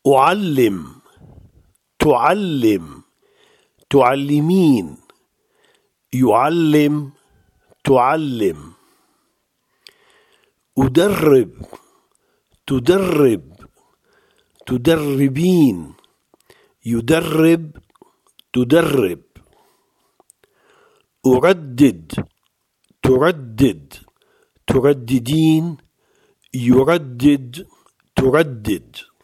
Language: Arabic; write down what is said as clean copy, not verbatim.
أعلم، تعلم، تعلمين، يعلم، تعلم. أدرب، تدرب، تدربين، يدرب، تدرب. أردد، تردد، ترددين، يردد، تردد.